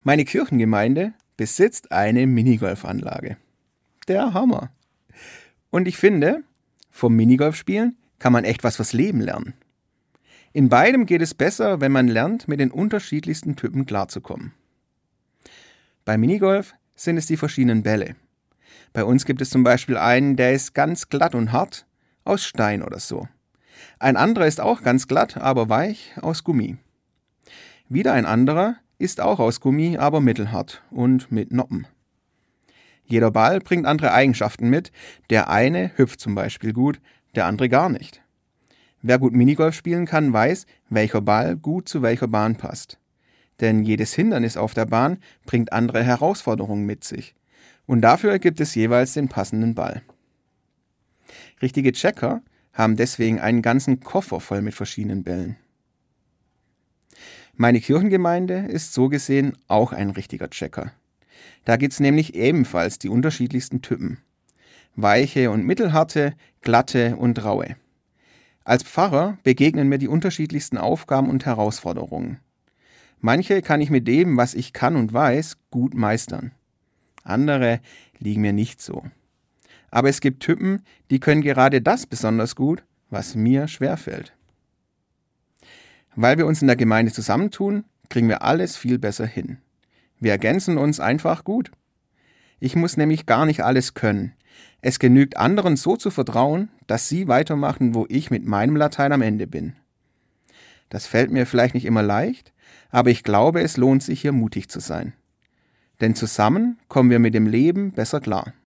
Meine Kirchengemeinde besitzt eine Minigolfanlage. Der Hammer. Und ich finde, vom Minigolfspielen kann man echt was fürs Leben lernen. In beidem geht es besser, wenn man lernt, mit den unterschiedlichsten Typen klarzukommen. Beim Minigolf sind es die verschiedenen Bälle. Bei uns gibt es zum Beispiel einen, der ist ganz glatt und hart, aus Stein oder so. Ein anderer ist auch ganz glatt, aber weich, aus Gummi. Wieder ein anderer ist auch aus Gummi, aber mittelhart und mit Noppen. Jeder Ball bringt andere Eigenschaften mit. Der eine hüpft zum Beispiel gut, der andere gar nicht. Wer gut Minigolf spielen kann, weiß, welcher Ball gut zu welcher Bahn passt. Denn jedes Hindernis auf der Bahn bringt andere Herausforderungen mit sich. Und dafür gibt es jeweils den passenden Ball. Richtige Checker haben deswegen einen ganzen Koffer voll mit verschiedenen Bällen. Meine Kirchengemeinde ist so gesehen auch ein richtiger Checker. Da gibt's nämlich ebenfalls die unterschiedlichsten Typen. Weiche und mittelharte, glatte und raue. Als Pfarrer begegnen mir die unterschiedlichsten Aufgaben und Herausforderungen. Manche kann ich mit dem, was ich kann und weiß, gut meistern. Andere liegen mir nicht so. Aber es gibt Typen, die können gerade das besonders gut, was mir schwerfällt. Weil wir uns in der Gemeinde zusammentun, kriegen wir alles viel besser hin. Wir ergänzen uns einfach gut. Ich muss nämlich gar nicht alles können. Es genügt anderen so zu vertrauen, dass sie weitermachen, wo ich mit meinem Latein am Ende bin. Das fällt mir vielleicht nicht immer leicht, aber ich glaube, es lohnt sich, hier mutig zu sein. Denn zusammen kommen wir mit dem Leben besser klar.